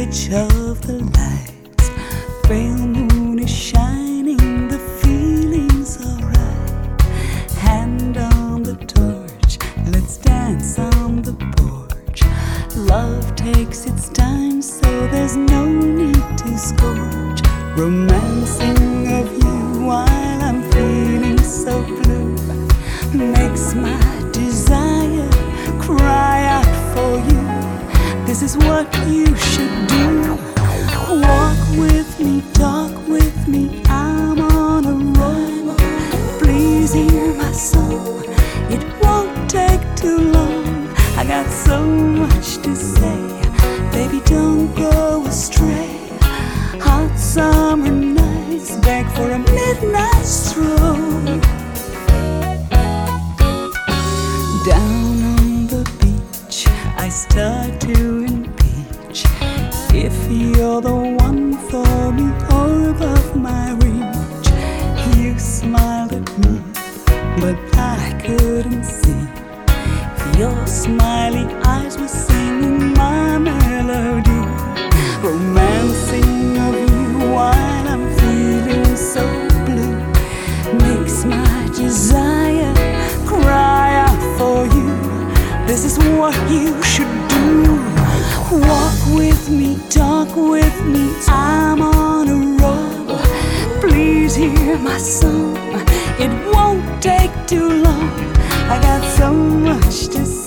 edge of the lights. Pale moon is shining, the feeling's alright. Hand on the torch, let's dance on the porch. Love takes its time, so there's no need to scorch. Romancing of you while I'm feeling so blue makes my desire cry out for you. This is what you should do. Walk with me, talk with me, I'm on a roll. Please hear my song, it won't take too long. I got so much to say, baby, don't go astray. Hot summer nights beg for a midnight stroll. Down on the beach I start to impeach if you're the one for me or above my reach. You smiled at me, but I couldn't see if your smiling eyes were singing my melody. Romancing of you while I'm feeling so blue makes my desire cry out for you. This is what you should do. Walk with me, talk with me, I'm on a roll. Please hear my song, it won't take too long. I got so much to say,